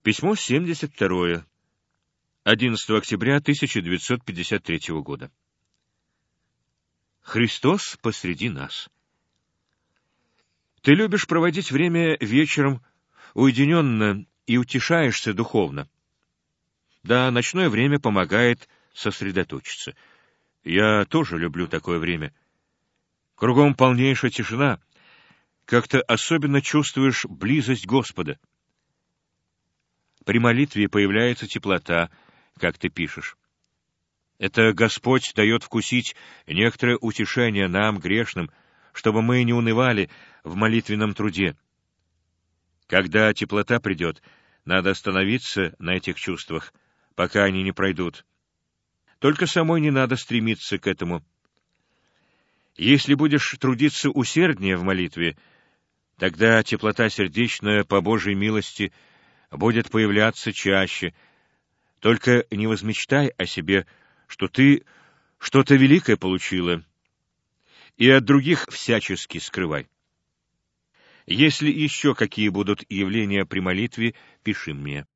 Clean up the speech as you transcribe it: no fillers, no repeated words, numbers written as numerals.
Письмо 72. 11 октября 1953 года. Христос посреди нас. Ты любишь проводить время вечером уединенно и утешаешься духовно. Да, ночное время помогает сосредоточиться. Я тоже люблю такое время. Кругом полнейшая тишина. Как-то особенно чувствуешь близость Господа. При молитве появляется теплота, как ты пишешь. Это Господь дает вкусить некоторое утешение нам, грешным, чтобы мы не унывали в молитвенном труде. Когда теплота придет, надо остановиться на этих чувствах, пока они не пройдут. Только самой не надо стремиться к этому. Если будешь трудиться усерднее в молитве, тогда теплота сердечная по Божьей милости будет появляться чаще. Только не возмечтай о себе, что ты что-то великое получила, и от других всячески скрывай. Если еще какие будут явления при молитве, пиши мне.